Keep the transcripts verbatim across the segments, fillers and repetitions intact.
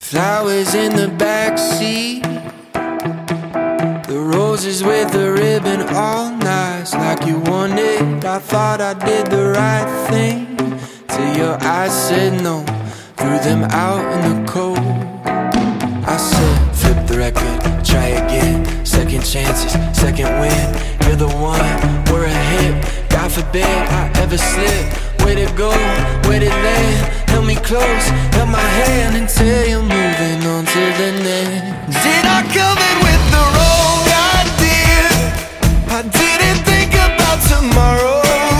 Flowers in the backseat, the roses with the ribbon, all nice like you wanted. I thought I did the right thing till your eyes said no. Threw them out in the cold. I said, flip the record, try again. Second chances, second win. You're the one, we're a hit. God forbid I ever slip. Where'd it go, where'd it land? Held me close, held my hand until you're moving on to the next. Did I come in with the wrong idea? I didn't think about tomorrow.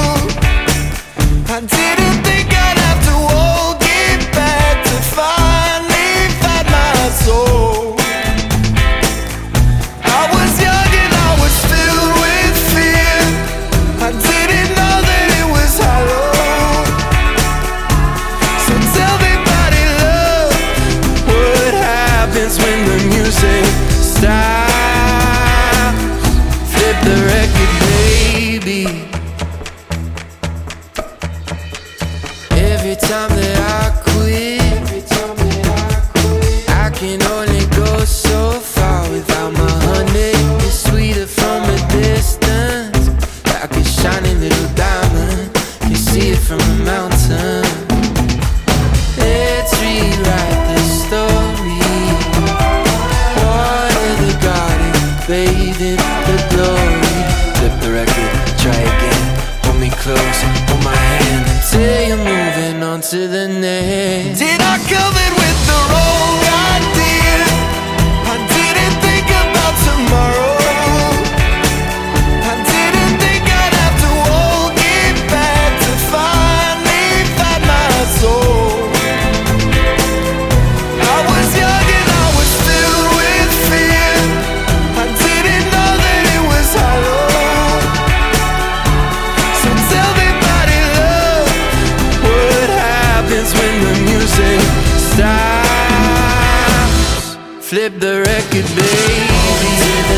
I didn't think I'd have to walk it back to finally find my soul. I was young and I was filled with fear. I didn't know that it was hollow. So tell me, buddy, love, what happens when the music stops? Flip the record, baby. Every time that I quit, every time that I quit, I can only go so far without my honey. It's sweeter from a distance, like a shining little diamond. You see it from a mountain. Let's rewrite the story. Water the garden, bathe in the glory. Flip the record, try again. Hold me close, hold my hand until you're moving on to the next. Did I come in with the wrong idea? I didn't think about tomorrow. I didn't think I'd have to walk it back to finally find my soul. I was young and I was filled with fear. I didn't know that it was hollow. So tell me, buddy, love, what happens when the music stops? Flip the record, baby.